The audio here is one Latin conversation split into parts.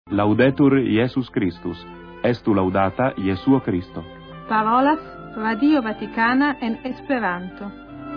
Laudetur Iesus Christus, estu laudata Jesuo Christo. Parolas Radio Vaticana en Esperanto.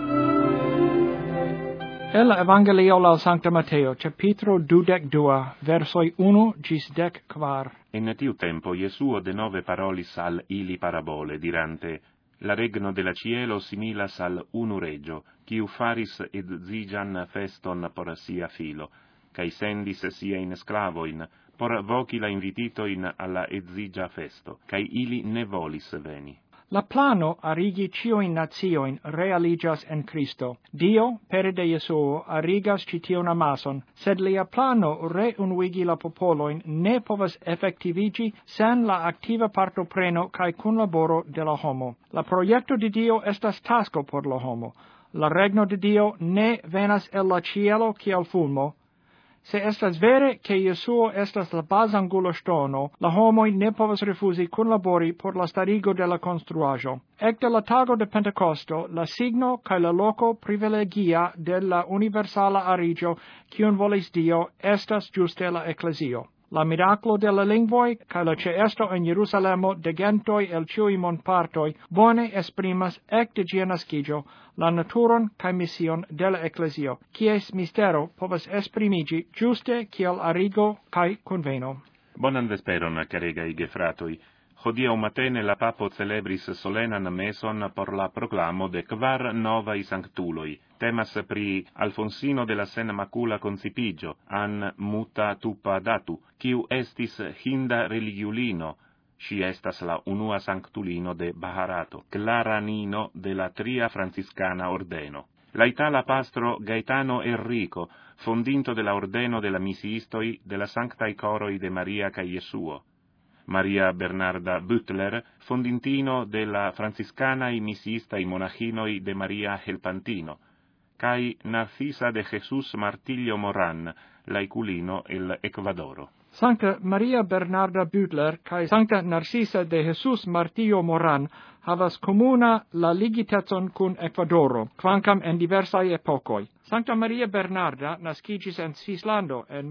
El Evangelio laŭ Sankta Mateo, capitolo 22, versoi 1 gis 14. In tiu tempo Jesuo denove parolis al ili parabole, dirante: La regno della cielo similas al unu regio, quiu faris edzigan feston por sia filo, cae sendis sia in sclavoin, por voci la invititoin alla edziga festo, cae ili ne volis veni. La plano arigi cioin natioin realigas en Christo. Dio, pere de Jesuo, arigas cition amason, sed lia plano reunvigi la popoloin ne povas effectivigi sen la activa partopreno cae cunlaboro de la homo. La proiecto de Dio estas tasco por la homo. La regno de Dio ne venas el la cielo kiel fulmo. Se estas vere che Jesuo estas la basangulo stono, la homoi ne povas refusi cunlabori por la starigo de la construajo. Ecte la tago de Pentecosto, la signo cae la loco privilegia de la universala arigio, cion volis Dio, estas giuste la ecclesio. La miraclo de la lingvoi, cae la ceesto en Jerusalemo de gentoi el ciui monpartoi, bone esprimas ecte gia nascigio, la naturon cae mission de la ecclesio, quies mistero povas esprimigi giuste kiel arigo cae conveno. Bonan vesperon, caregai gefratoi. Hodiaŭ matene la papo celebris solenan meson por la proclamo de kvar novaj sanctuloj. Temas pri Alfonsino de la Senmacula Concipigio, an muta tupa datu, quiu estis hinda religiulino. Si estas la unua sanctulino de Baharato, claranino de la tria franciscana ordeno. La itala pastro Gaetano Enrico, fondinto de la ordeno de la misiistoi de la Sanctae Coroi de Maria ca Jesuo. Maria Bernarda Butler, fondintino de la franciscanae misiistai monachinoi de Maria Helpantino, cae Narcisa de Jesus Martillo Moran, laiculino el Ecuadoro. Sancta Maria Bernarda Butler cae Sancta Narcisa de Jesus Martillo Moran havas comuna la ligitetson cun Ecuadoro, quancam en diversae epocoi. Sancta Maria Bernarda nascigis en Svislando en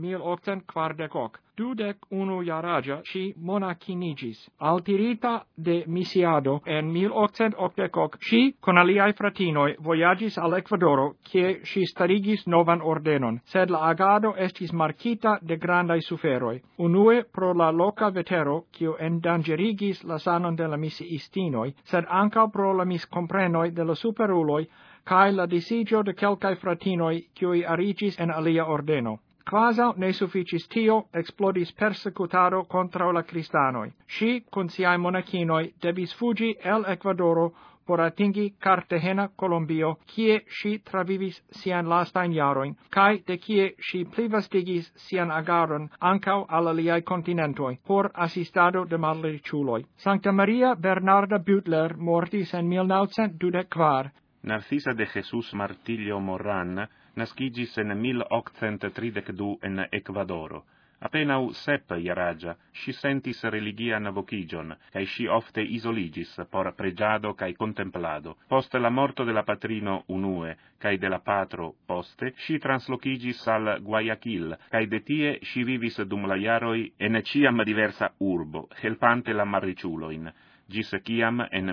1840. 21 jaraja si monacinigis. Altirita de misiado en 1880, si con aliai fratinoi voyagis al Ecuadoro, cie si starigis novan ordenon, sed la agado estis marcita de grandai suferoi. Unue pro la loca vetero, cio endangerigis la sanon de la misiistinoi, sed anca pro la miscomprenoi de la superuloi, cae la disigio de quelcae fratinoi, quiui arigis en alia ordeno. Quasau ne sufficis tio, explodis persecutado contra la Cristanoi. Si, con siae monachinoi, debis fugi el Ecuadoro por atingi Cartagena, Colombio, kie si travivis sian lastain jaroin, cae de kie si plivastigis sian agaron ancau al aliai continentoi, por assistado de malriĉuloj. Sancta Maria Bernarda Butler mortis en 1924. Narcisa de Jesus Martillo Moran nascigis en 1832 en Ecuadoro. Apenau 7 jaraja, si sentis religian vocigion, cae si ofte isoligis por pregiado cae contemplado. Post la morto de la patrino unue, cae de la patro poste, si translocigis al Guayaquil, cae de tie si vivis dum la jaroi en ciam diversa urbo, helpante la marriciuloin. Gis ciam en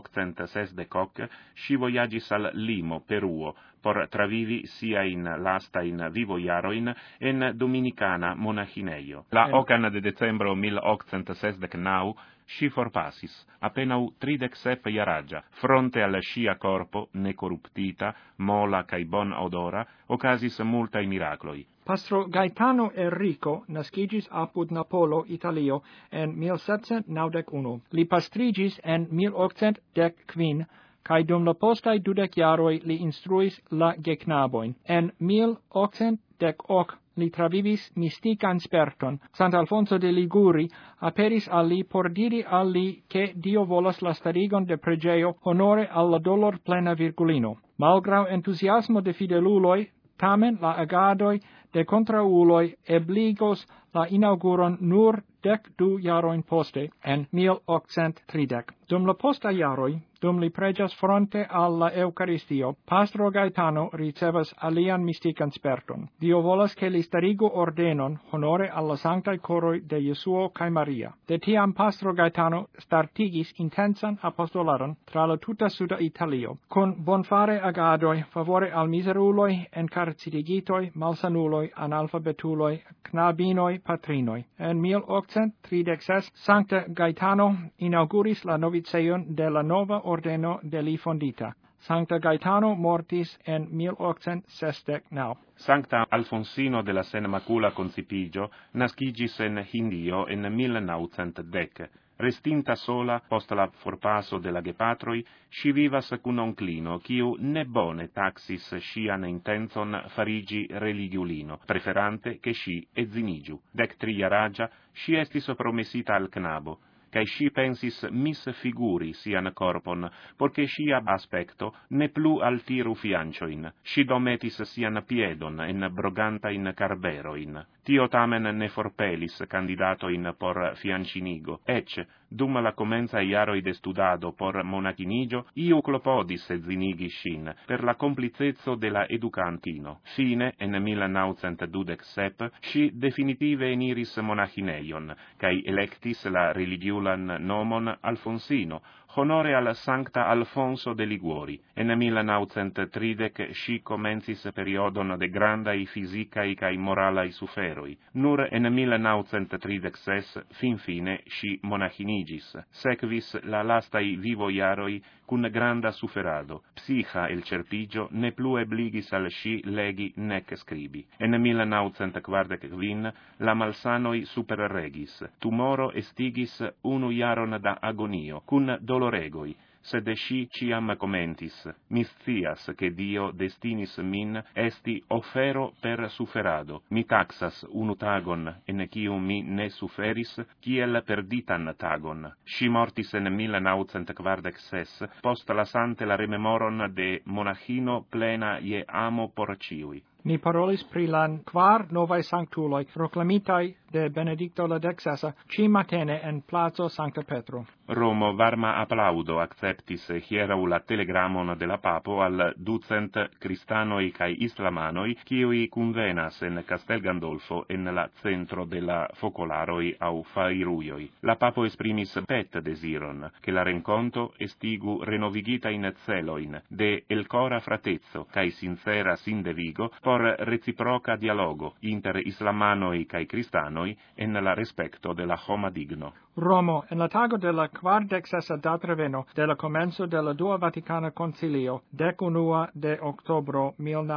1860 si voyagis al Limo, Peruo, por travivi sia in lastain vivojaroin en Dominicana monachineio. La ocan de decembro 1869 si forpasis, apenau 37 jaraja, fronte al sia corpo, necorruptita, mola cae bon odora, ocasis multae miracloi. Pastro Gaetano Enrico nascigis apud Napolo, Italio, en 1791. Li pastrigis en 1815, cae dum la postai 20 jaroi li instruis la geknaboin. En 1818 li travivis mystican sperton. Sant Alfonso de Liguri aperis al li por diri al li che Dio volas la starigon de pregeo honore alla dolor plena Virgulino. Malgrau entusiasmo de fideluloi, tamen la agadoi de contrauloi ebligos la inauguron nur 12 jaroin poste, en 1830. Dum la posta jaroi, dum li pregas fronte alla Eucaristio, pastro Gaetano ricevas alian mystican sperton. Dio volas che li starigu ordenon honore alla sanctae coroi de Jesuo cae Maria. De tiam pastro Gaetano startigis intensan apostolaron tra la tuta suda Italio, con bonfare agadoi favore al miseruloi, encarcerigitoi, malsanuloi, analfabetuloi, knabinoi, patrinoi. En 1836 Sancta Gaetano inauguris la noviceion de la nova ordeno de li fondita. Sancta Gaetano mortis en 1869. Sancta Alfonsino de la Senmacula Concipigio nascigis en Hindio en 1910. Restinta sola post la forpaso de la gepatroi, si vivas cun onclino, quiu ne bone taxis sian intenzon farigi religiulino, preferante che si edzinigiu. 13 jaragia, si estis promesita al knabo, cae si pensis misfiguri sian corpon, porque sia aspecto ne plu altiru fiancioin. Si dometis sian piedon en broganta in carberoin. Tio tamen ne forpelis candidatoin por fiancinigo, ec, dum la comenza iaroi de studado por monachinigio, iu clopodis edzinigi sin, per la complicezzo de la educantino. Fine, en 1927, si definitive eniris monachineion, cae electis la religiulan nomon Alfonsino, honore al Sancta Alfonso de Liguori. En 1930 si comencis periodon de grandai fisicae cae moralai suferoi. Nur en 1936 fin fine si monachinigis. Sequis la lastai vivoiaroi cun granda suferado. Psicha el cerpigio ne plu ebligis al si legi nec scribi. En 1945 la malsanoi superregis. Tumoro estigis 1 jaron da agonio, cun doloregoi, sed si ciam commentis, mi scias che Dio destinis min esti offero per suferado, mi taxas unu tagon, en quium mi ne suferis, kiel perditan tagon. Si mortis en 1946, post lasante la rememoron de monachino plena je amo por ciui. Ni parolis pri la 4 novae sanctuloi proclamitai de Benedicto la XVI ci matene en plazo Sancta Petro. Romo varma applaudo acceptis hierau la telegramon de la papo al 200 cristanoi cae islamanoi, quiui convenas en Castel Gandolfo en la centro de la focolaroi au fairuioi. La papo esprimis pet desiron, che la renconto estigu renovigita in celoin, de el cora fratezzo, cae sincera sin devigo, por reciproca dialogo inter islamanoi cae cristanoi en la respecto de la homa digno. Romo, en la tago de la 46 datreveno de la comenzo de la Dua Vaticana Concilio, 11 de octobro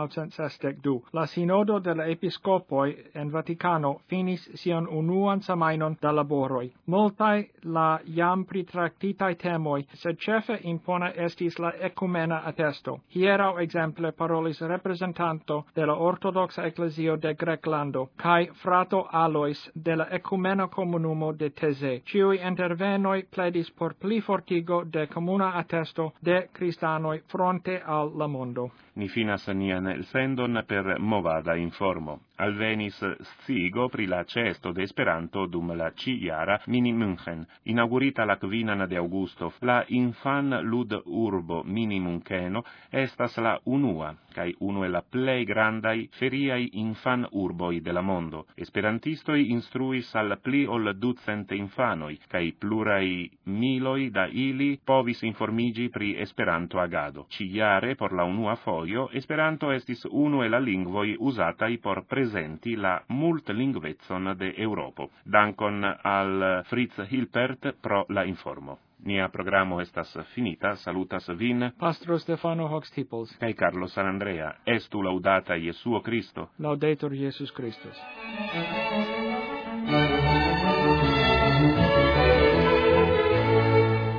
1962, la Sinodo de la Episcopoi en Vaticano finis sian unuan semainon da laboroi. Multae la iam pritractitai temoi, sed cefe impona estis la ecumena attesto. Hierau exemple parolis representanto de la Ortodoxa Ecclesio de Greclando, cae frato Alois de la Ecumena Comunumo de Tese. Ciui intervenoi pledis por pli fortigo de comuna attesto de Cristanoi fronte al la mondo. Ni finas nian elsendon per movada informo. Alvenis scigo pri la cesto de Esperanto dum la ci-jara Mini München. Inaugurita la 5 de Augusto, la infan lud urbo Mini Müncheno estas la unua, cae unu la plei grandai feriai infan urboi de la mondo. Esperantistoi instruis al pli ol 200 infanoi, cae plurai miloi da ili povis informigi pri Esperanto agado. Ci-jare, por la unua foio, Esperanto estis unu la lingvoi usatai por presenti la multlingvezzon de Europo. Dankon al Fritz Hilpert pro la informo. Nia programo estas finita, salutas vin, Pastro Stefano Hoxtiples, cae Carlo Sanandrea. Estu laudata Jesuo Cristo. Laudetur Jesus Christus.